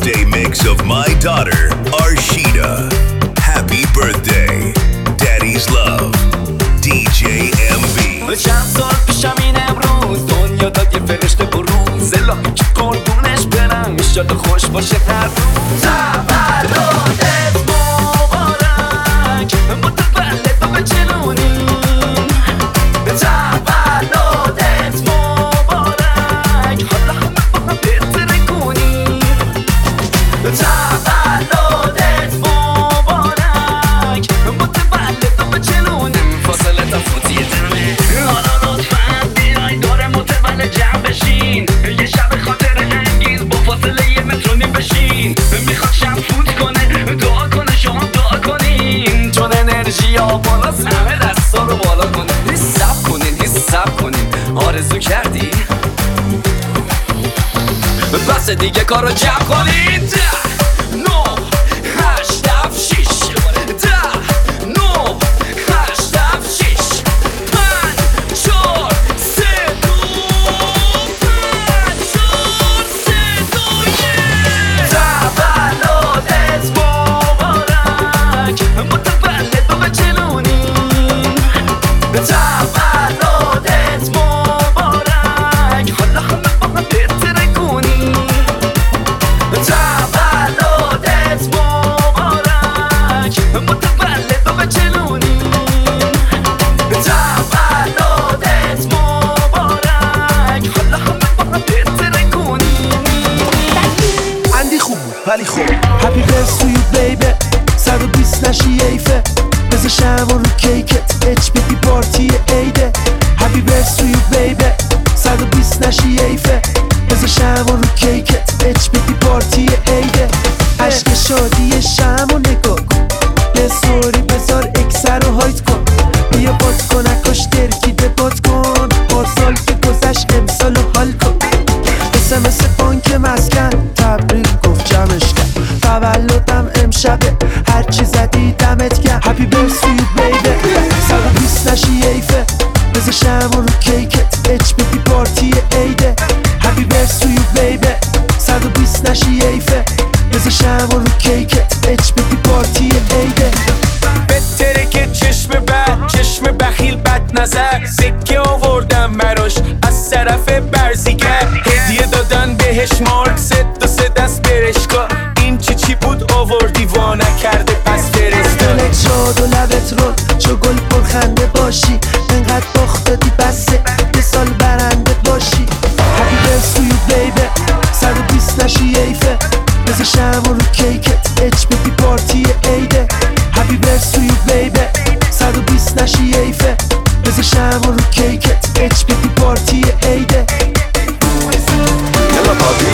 birthday mix of my daughter, Arshida. Happy birthday, Daddy's Love, DJ MB. چند سال پیشم این امروز دنیا داد یه فرشته بروز الهی که قربونش برم ایشالا خوش باشه هر روز. تولدت مبارک متولد و بچلونیم. تولدت مبارک حالا همه با هم بهتره کنیم. تولدت مبارک متولد و بچلونیم. فاصله تا فوتی دمه حالا لطفاً بیای دور متولد جمع بشین. یه شب خاطر انگیز با فاصله یه متر نیم بشین. میخواد شب فوت کنه دعا کنه شما دعا کنین چون انرژی ها بالاست همه دستا رو بالا کنین. حساب کنین آرزو کردی بس دیگه کارو جمع کنین. 10 9 8 7 6 10 9 8 7 6 5 4 3 2 5 4 3 2 تولدت مبارک متولد و بچلونیم. تولدت مبارک حالا همه با هم بهتره کنیم. تولدت مبارک متولد و بچلونیم. تولدت مبارک حالا همه با هم بهتره کنیم. اندی خوب بود ولی خوب Happy birthday to you baby 120 نشی ایفه بزا شم رو کیکت HBD پارتی عیده. Happy birthday to you baby 120 نشی ایفه بزا شم رو کیکت HBD پارتی عیده. عشق شادی شم رو نگاه کن یه سوری بذار اکسر رو هایت کن. بیا بات کن اکاش درکیده بات کن پارسال که گذشت امسال رو حال کن. SMS بانک مسکن تبریک گفت جمعش کن. تولدم امشبه هرچی زدی دمت گرم. Happy birthday to you baby 120 نشی ایفه بزا شم رو کیکت HBD پارتی عیده. Happy birthday to you baby 120 نشی ایفه بزا شم رو کیکت HBD پارتی عیده. بهتره که چشم بد چشم بخیل بد نظر سکه آوردم براش از طرف برزیگر. هدیه دادن بهش مارک زد و سه دست برشکا. این چی بود آوردی وا نکرده پس فرستا. دلت شاد و لبت رون چو گل پرخنده باشی. انقدر باخت دادی بسه یه سال برنده باشی. Happy birthday to you baby 120 نشی ایفه بزا شم رو کیکت HBD پارتی عیده. Happy birthday to you baby 120 نشی ایفه بزا شم رو کیکت HBD پارتی عیده. یلا بابی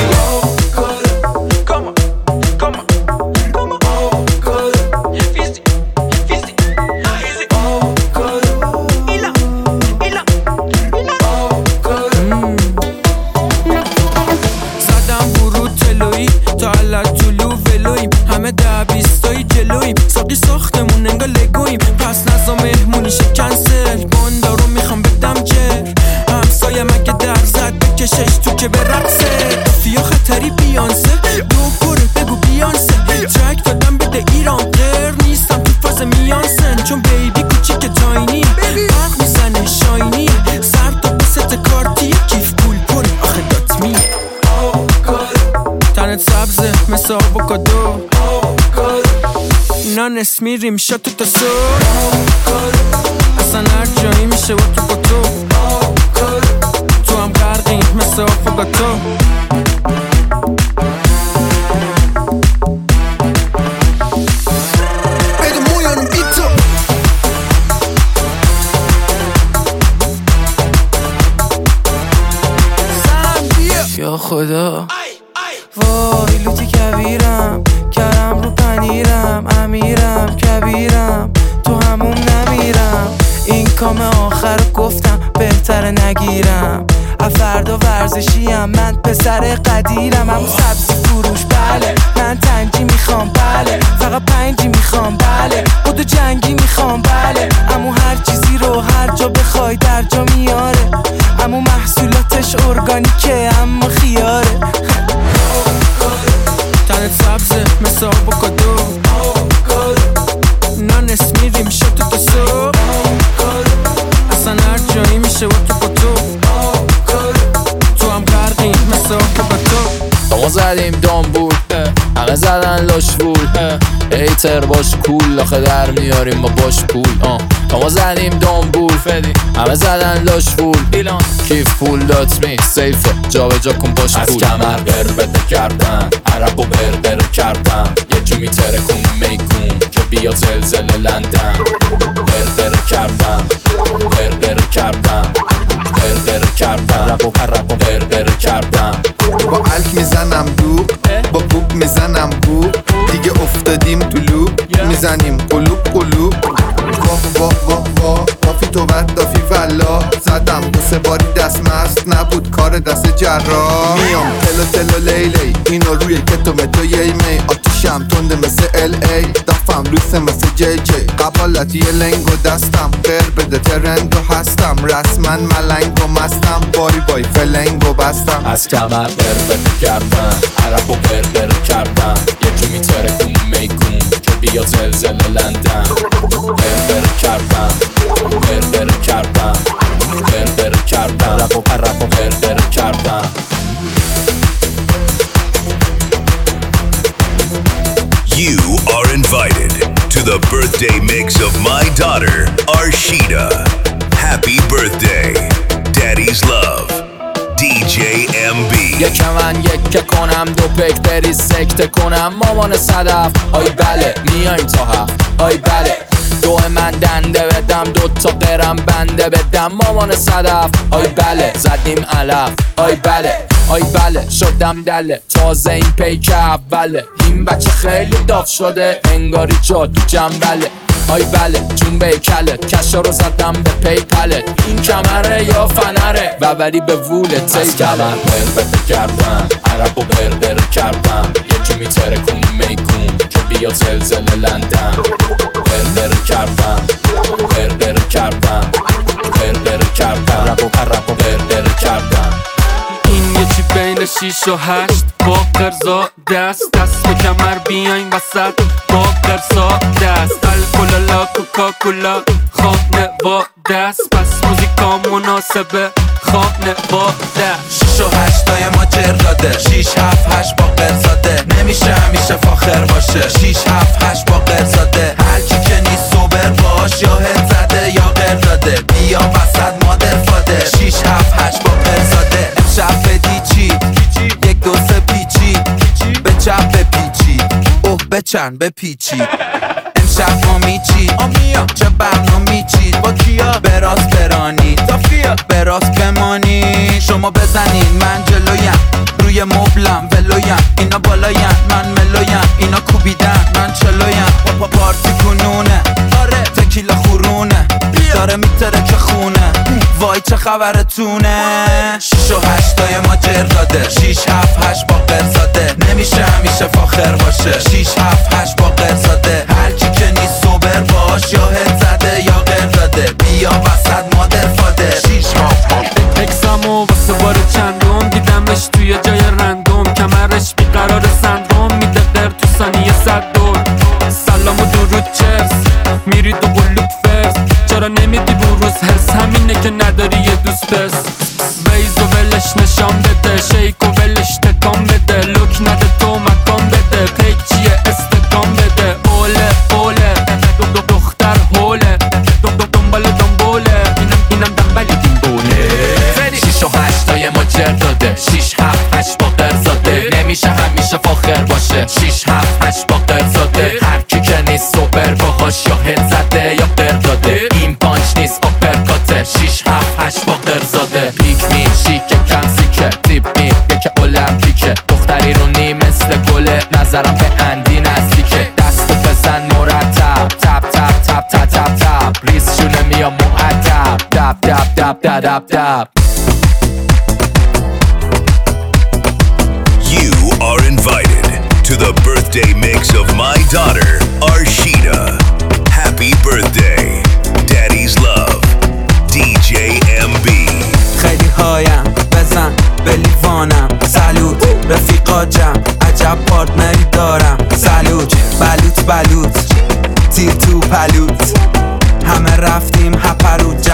ساقی ساختمون انگا لگویم پس نزا مهمونی شه کنسل. باندارو میخوام بدم جر همسایه مگه در زد بکشش تو که برقصه. فیا خطری بیانسه دو کره بگو بیانسه. ترک دادم بده ایران غیر نیستم تو فاز میانسن چون بیبی کوچیک تاینی برق میزنه شاینی زرد و بست کارتی کیف پول پول آخه دات میه. تنت سبزه مثل آووکادو نانس میریم شاتو تا صبح. اصلا هر جایی میشه و تو با تو هم غرقیم مثل آفوگاتو. بگو مویانو بیتو یا خدا وای لوتی کبیرم کرم رو پنیرم امیرم کبیرم تو هموم نمیرم. این کام آخر گفتم بهتره نگیرم. فردا ورزشیم من پسر قدیرم. همون سبزی فروش بله من تنجی میخوام بله فقط 5 میخوام بله بودو جنگی میخوام بله. امو هر چیزی رو هر جا بخوای در جا میاره. امو محصولاتش ارگانیکه اما خیاره. باشه با تو تو هم غرقیم مثل آب با تو. ما زدیم دامبول همه زدن لاشبول ایتر باش کول آخه در میاریم با باش پول ما زدیم دامبول همه زدن لاشبول کیف پول دات می سیفه جا به جا کن باش پول. از کمر قربته کردن عربو بربر کردن یه جو میتره کن میکون که بیا زلزله لندن بربر کردن بربر کردن بربر کردن عربو بربر کردن با الک میزنم دوب با بوب میزنم بوب دیگه افتادیم تو لوب میزنیم قلوب قلوب واه واه واه واه دافی تو بد دافی فلا زدم دو سه باری دست مست نبود کار دست جراح میام تلو تلو لیلی اینو روی کتو متو یی می آتیشم تنده مثل ال ای دفم لوسه مثل جی جی قبالتی لنگو دستم غیر بده ترندو هستم رسما ملنگو مستم باری بای فلنگو بستم. از کمر بربر کردن عربو بربر کردن یه جو میتره کن میکون که بیا زلزله لندن بربر کردن بربر کردن بربر کردن عربو بربر کردن. You are invited to the birthday mix of my daughter, Arshida. Happy birthday, Daddy's Love, DJ MB. یک من یک کنم دو پک بری سکته کنم مامان صدف آی بله میایم تا هفت آی بله دو من دنده بدم دو تا قرم بنده بدم مامان صدف آی بله زدیم علف آی بله آی بله شدم دله تازه این پیک اوله این بچه خیلی داغ شده انگاری جا تو جنبله آی بله جون به کلت کشا رو زدم به پیپلت این کمره یا فنره ببری به وولت از کمر بربر کردن عربو بربر کردن یکی میتره کن میکون که بیا زلزله لندن بربر کردن بربر کردن بربر کردن عربو بربر کردن. این یه چی بین 6 و 8 با قرزا دست به کمر بیاین وسط با قرزا دست الکولالا کوکاکولا خانه با دست پس موزیکا مناسبه خانه با دست 6 و 8 تای ما جر داده 6 7 8 با قرزاده نمیشه همیشه فاخر باشه 6 7 8 با قرزاده هر کی که نیست سوبر باش یا هد زده یا قر داده بیا وسط مادر فاده 6 7 8 با قرزاده امشب بدی چی یک دو سه پیچی به چپ به پیچی اوه به چند به پیچی امشب ما میچی چه برنامه چید با کیا براست برانی تافیا براست بمانی شما بزنین من جلویم روی مبلم ولویم اینا بالایم من ملویم اینا کوبیدن من چلویم پارتی کنونه آره تکیلا خورونه داره میتره که خونه وای چه خبرتونه 6 و 8 تای ما جر داده 6 7 8 با قرزاده نمیشه همیشه فاخر باشه 6 7 8 با قرزاده هر کی که نیست سوبر باش یا هد زده یا قر داده بیا وسط مادر فاده 6 اکسامو واسه بار چندم دیدمش توی جای رندوم کمرش بیقرار سندروم میده قر تو ثانیه 100 دور سلام و درود چرس میری دو بلوک فرس چرا نمیدی بروز هرس همینه که نداری یه دوست پس ویز و ولش نشان بده شیک و ولش تکان بده لوک نده تو مکان بده پیک چیه استکان بده اوله اوله دختر هوله دنباله اینم دنبالی دیمبوله 6 و 8 تای ما جر داده 6 7 8 با قرزاده نمیشه همیشه فاخر باشه 6 7 8 با قرزاده هر کی که نیست سوپر باهاش یا هد زده یا قر داده این پانچ نیست آپرکاته 6 7 8 با قرزاده پیک می شیکه کم سیکه تیپ می یکه المپیکه دختری رو نی مثل گله نظرم به اندی نزدیکه دستو بزن مرتب تپ تپ تپ تپ تپ تپ ریز شونه میا معدب دب دب دب دب دب دب. You are invited to the birthday mix of my daughter, Arshida. Happy birthday, Daddy's Love, DJ MB. خیلی هایم بزن به لیوانم سلوت رفیقا جمع عجب پارتنری دارم سلوت بلوت بلوت تیر تو پلوت همه رفتیم هپرود جمع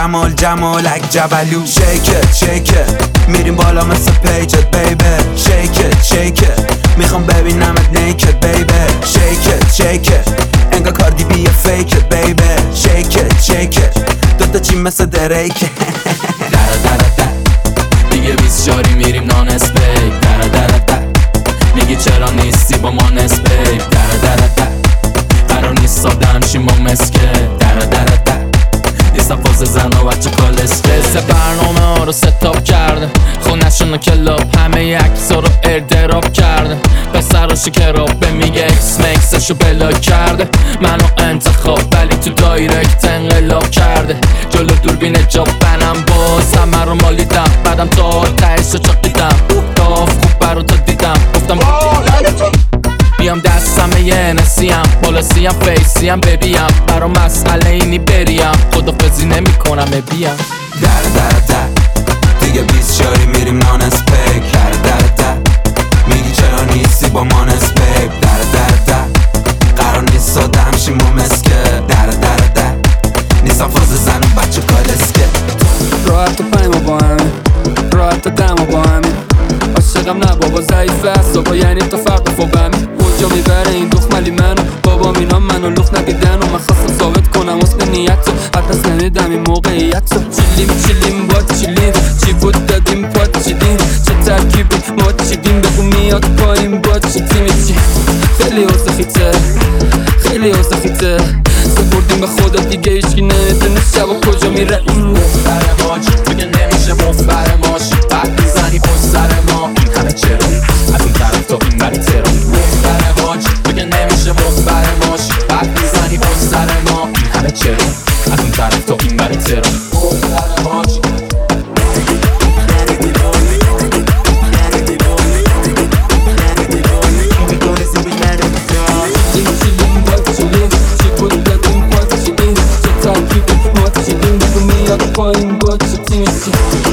جمال جمالک جبلو شیکت شیکت میریم بالا مثل پیجت بیبی شیکت شیکت میخوام ببینمت نیکت بیبی شیکت شیکت انگار کاردی بیه فیکت بیبی شیکت شیکت دوتا چی مثل دریکت در دیگه 20 جاری میریم نان اسپیک در میگی چرا نیستی با ما نسبیک در قرار نیست سادم شیم ما مسکه در نیستم فاز زن و بچه کالسکه سه برنامه ها رو ستاپ کرده خونشون و کلاب همه عکس‌ها رو اردراپ کرده پسر رو شکرابه میگه اکس مکسشو بلاک کرده منو انتخاب ولی تو دایرکت انقلاب کرده جلو دوربین جاب بنم باز همه رو مالیدم بعدم تا تهش رو چاقیدم داف خوب برو تا دیدم گفتم بیام دستم یه نسیم پولاسیم فیسیم ببیم برا مسئله اینی بریم خدافزی نمی کنم بیام در دیگه 20 جاری میریم نان اسپیک در میگی چرا نیستی با ما نسبیک در قرار نیست سادم شیم و مسکه در نیستم فاز زن و بچه کالسکه راحت و پیما با همین راحت و دما با همین عاشقم نه بابا ضعیفه است بابا یعنی تا فرق فوقمی کجا میبره این دخملی منو بابا مینا منو لخ ندیدن و من خواستم ثابت کنم حسن نیت رو حتی نمیدم این موقعیت رو چیلیم با چیلیم چی بود دادیم پات چیدیم چه ترکیبی ما چیدیم بگو میاد پایین با چی تیمی چی خیلی حوض خیته سپردیم به خدا دیگه هیچکی نمیدونه شب و کجا میره این مفبر ماچ بگه نمیشه مفبر ماش بعد میزنی پشت سر ما این همه چرا از اون طرف تا این بری ترا مفبر ماچ بگه نمیشه مفبر ماش بعد میزنی پشت سر ما این همه چرا از اون طرف تا این بری ترا مفبر ماچ پایین با چه تیمیسی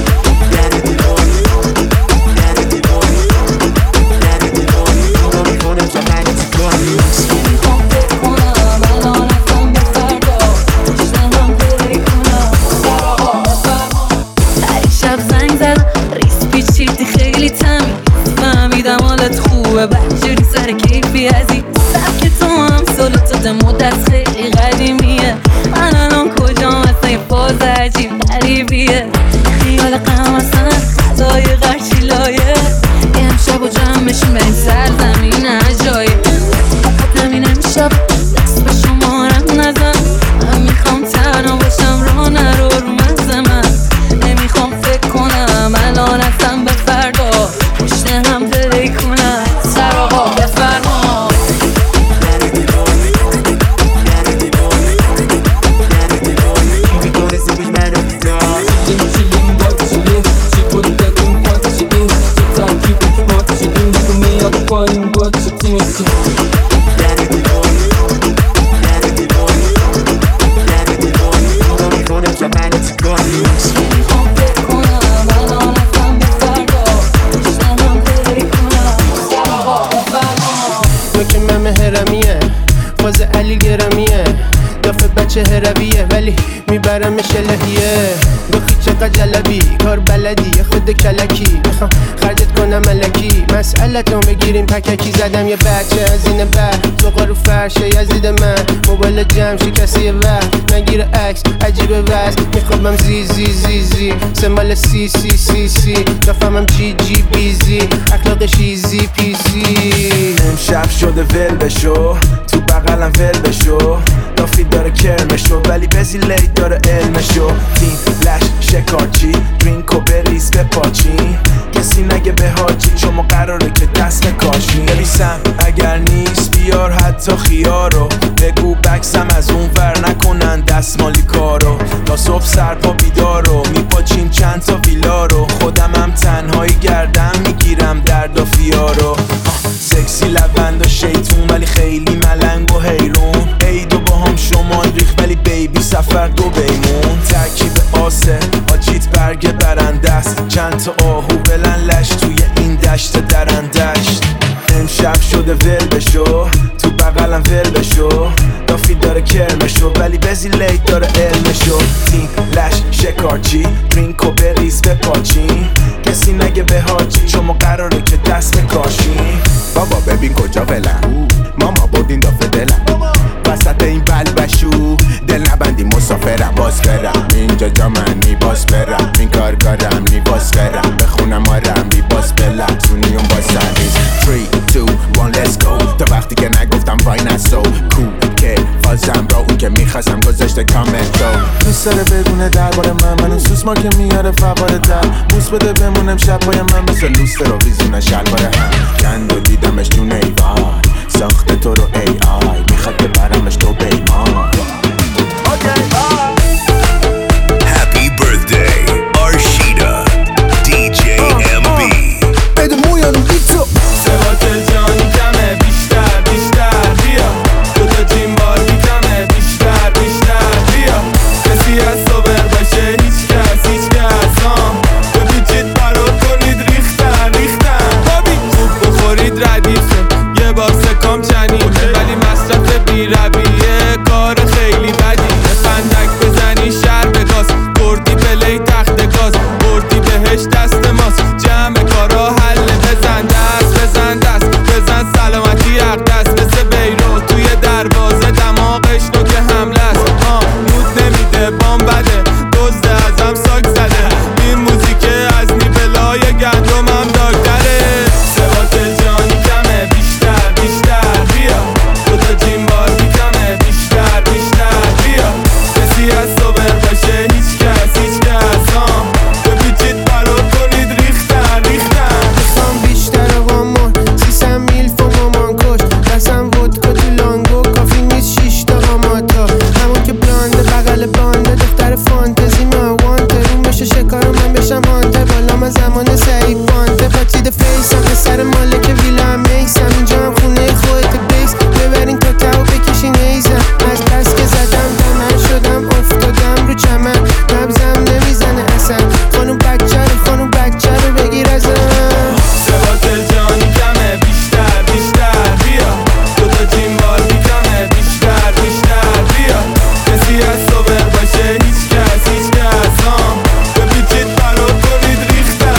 شب زنگ زد ریس پیچیدی خیلی تمی فهمیدم حالت خوبه بچه‌ری سر کیفی ازی سبک تو هم سلطات مدت خیلی قدیمیه من الان کجا مثل این فاز عجیب غریبیه خیال غم اصلا خطای غرچی لایه یه امشب و جمعشون به این سرزمین عجایب همین امشب دست به شمارم نزن من میخوام تنها باشم راه نرو رو مغز من نمیخوام فکر کنم الان اصلا به فردا پشت هم پلی کنم سر آقا بفرما پایین با چه تیمیسی نوک ممه هرمیه فاز علی گرمیه دافه بچه هرویه ولی میبرمش الهیه گفتی چقدر جلبی کار بلدی خود کلکی میخوام خرجت کنم ملکی مسئلتون بگیریم پککی زدم یه بچه از این بر زوقا رو فرشه یزید من موبایل جمع شکسته وقت نگیره عکس عجیبه وز میخوابم زی سمال سی دافمم جی بیزی اخلاقش ایزی پیزی امشب شده ول بشو تو بغلم ول بشو دافی داره کرمشو ولی بزی لیت داره علمشو تیم لش شکارچی درینکو بریز به پاچی کسی نگه به حاجی چون ما قراره که دست کاشی نویسم اگر نیست بیار حتی خیارو بگو بکسم از اون ور نکنن دستمالی کارو تا صبح سرپا بیدارو میپاچیم چند تا ویلا رو خودم هم تنهایی گردم میگیرم درد و فیارو سکسی لبند و شیطون ولی خیلی ملنگ و حیرون عیدو با هم شمال ریخ ولی بیبی سفر دو بیمون ترکیب آسه آجیت برگ برنده است چند تا آهو بلن لش توی این دشت درندشت امشب شده ول بشو تو بغلم ول بشو دافی داره کرمشو ولی بزی لیت داره علمشو تیم لش شکارچی درینک و بریز بپاچین کسی نگه به حاجی شما قراره که دست بکاشین بابا ببین کجا ولم ماما بردین دافه دلم وسط این بلبشو دل نبندی مسافرم باز برم اینجا جا من میباز برم این کارم میباز برم بخونم آرم بیباز بلم سونیون با سریز 3, 2, 1 let's go تا وقتی که نگفتم وای نسو کو که فازم را اون که میخواستم گذاشته کامنتو دوست داره بدونه درباره من سوسما که میاره فواره در بوس بده بمونم شب پای من مثل لوست رو ویزونه شلواره هم کند و دیدمش جون ایوای ساخته تو رو ای آی میخواد ببرمش تو بیمان Happy birthday, Arshida, DJ MB. بده مویانو بیتو سوات جانی کمه بیشتر بیا دوتا جیم بار بیکمه بیشتر بیا کسی از صبر باشه هیچ کس بپیچید برات کنید ریختن بابی خوب بخورید ردیفه یه باسه کام چنیده ولی مصرف بی رویه کار خیلی بدی فندک بزنی شهر بگاز بردی پلی تخت گاز بردی بهش دست ماست جمع کارا حل بزن بزن سلامتی حق دست مثل بیرو توی دروازه دماغش نوک حمله است مود نمیده بام بده دزده ازم ساک زده این موزیک از نیبلای گندمم داگدره سوات جانی کمه بیشتر بیا دوتا جیم بار بیکمه بیشتر بیا کسی از صبر باشه هیچ کس بپیچید برات کنید ریختن میخوام بیشتر قامون 300 میل فو مامان کش دستم ودکا تو لانگو کافی نیست 6 تا قاماتا همون که بلانده بغل بانده دختر فانتزی ما وانته روم بشه شکارم من بشم هانته بالا من زمان سعید بانته پاتید فیسم پسر مالک ویلا هم میسم اینجا هم خونه خودت بیس ببرین کاکا و بکشین ایزم از پس که زدم من شدم افتادم رو چمن نبزم نمیزنه اصلا خانوم بچه رو بگیر ازم سوات جانی کمه بیشتر بیا دوتا جیم بار بیکمه بیشتر بیا کسی از صبر باشه هیچ کس بپیچید برات کنید ریختن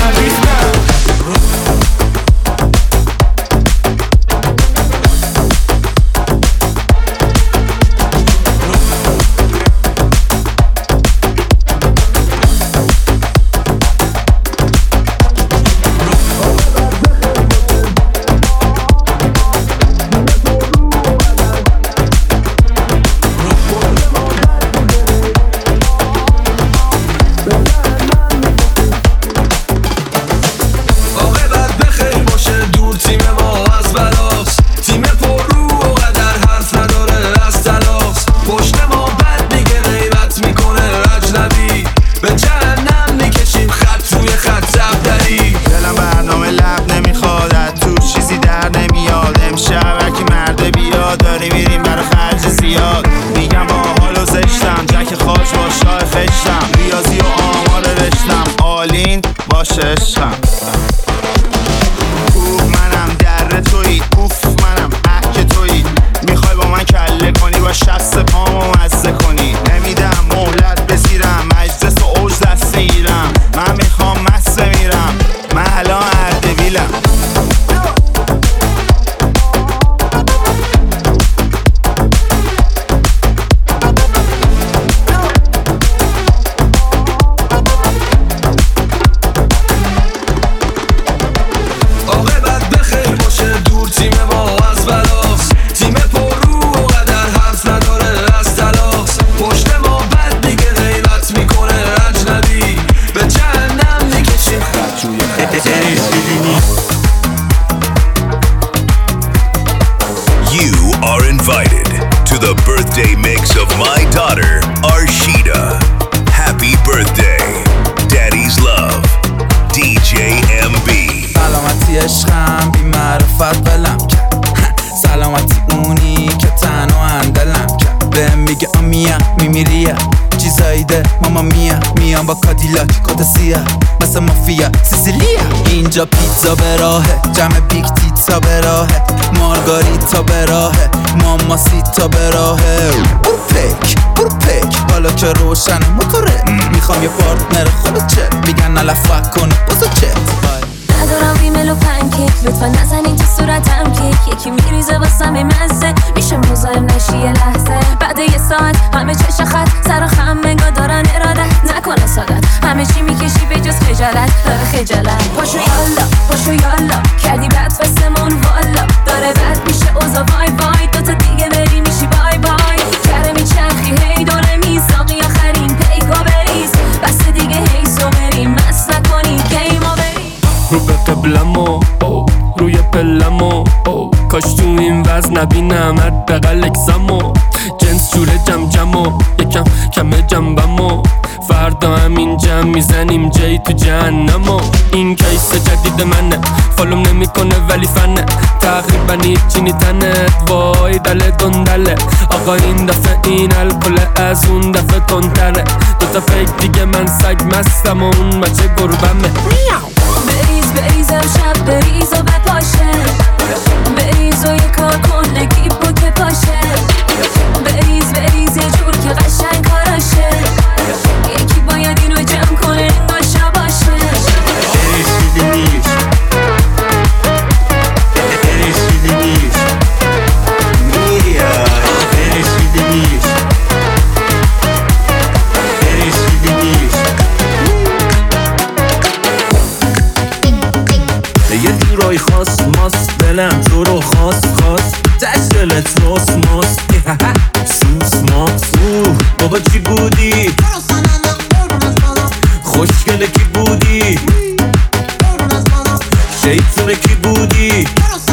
با کادیلاک کت سیاه مثل مافیا سیسیلیا اینجا پیتزا به راهه جمع بیگ تیتزا به راهه مارگاریتا به راهه ماماسیتا به راهه برو پک حالا که روشن موتوره میخوام یه پارتی همه چی میکشی به جز خجالت خجالت پاشو یالا پاشو یالا کردی بد فستمون والا داره بد میشه اوزا وای وای دوتا دیگه بری میشی بای بای کره میچرخی هی دوره میساقی آخرین پیکا بریز بس دیگه هی سو بریم مست نکنی گیما بریم رو به قبلمو روی پلمو کاش تو این وزن نبینم حداقل اکسمو جنس جوره جم جمو یکم کمه جنبمو فردا همین جمع میزنیم جای تو جهنمو این کیس جدید منه فالوم نمیکنه ولی فنه تقریبا هیچی نیتنت وای دل دندله آقا این دفعه این الکل از اون دفعه تندره دوتا فیک دیگه من سگ مستم و اون بچه گربمه بریز بریز امشب بریز و بپاشه بریز و یه کار کن نگی که پاشه بریز بریز یه جور که قشنگ کاراشه یکی باید اینو جمع کنه انگار شباشه یه جورای خاص ماست دلم تو رو خواست تشکلت راست ماست سوس ماست بابا چی بودی؟ خوشگله کی بودی؟ شیطونه کی بودی؟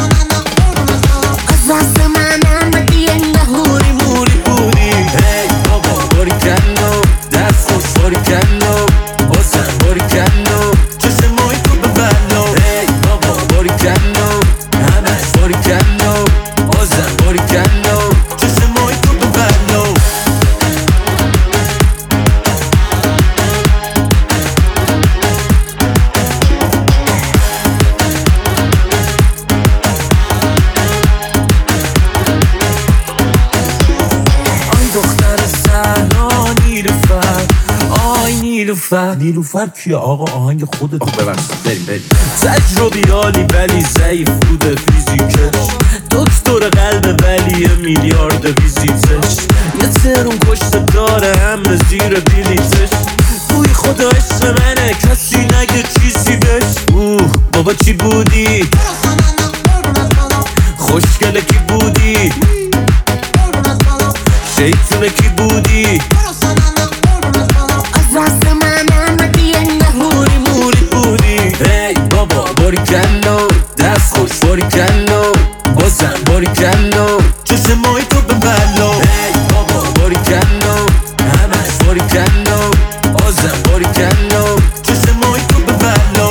از دست من آمدی انگه موری موری بودی هی بابا باری کنو دست خوش باری کنو باسم باری کنو چشمای تو ببلو هی بابا باری کنو همش باری کنو بازم باری کنو چشمای تو ببلو نیلوفر کیه آقا آهنگ خودت ببخشید بریم تجربیالی ولی ضعیف بوده فیزیکش دکتر قلب ولی میلیارد ویزیتش یه ترون کشته داره همه زیر بلیتش توی خدا عشق منه کسی نگه چیزی بش بابا چی بودی؟ خوشگله کی بودی؟ شیطونه کی بودی؟ دست من آمدی انگه موری موری بودی هی بابا باری کنو دست خوش باری کنو بازم باری کنو چشمای تو ببلو هی بابا باری کنو همش باری کنو بازم باری کنو چشمای تو ببلو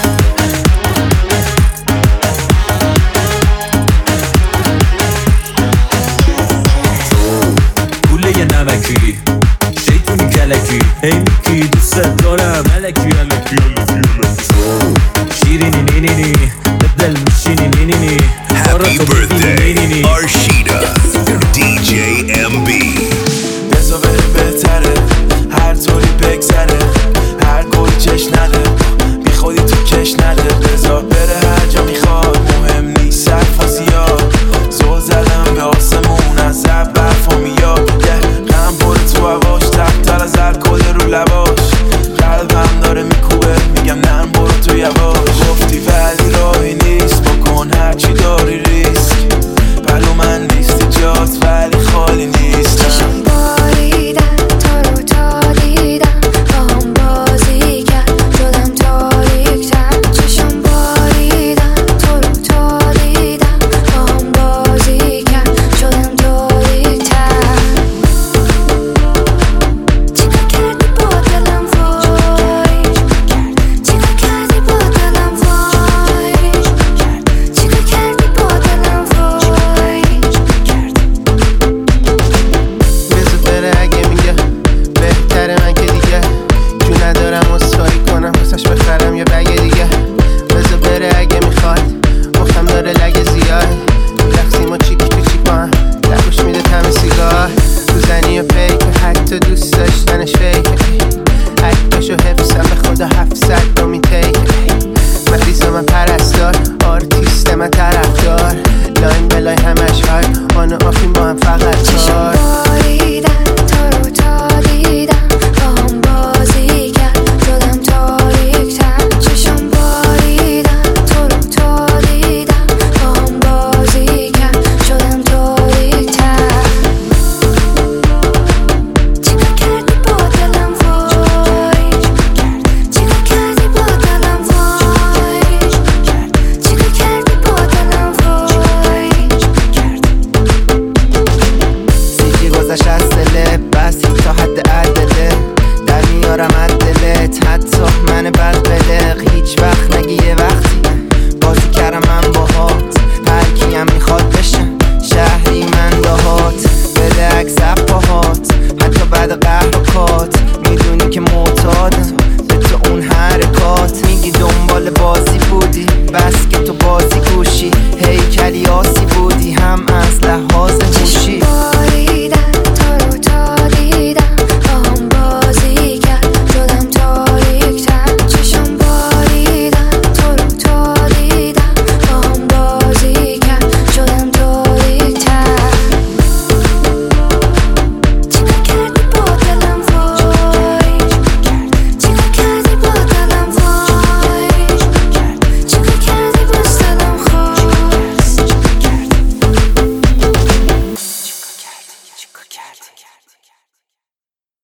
کوله یه نمکی شیطونی کلکی هی میکی دوست دارم الکی الکی تو شیرینی نینینی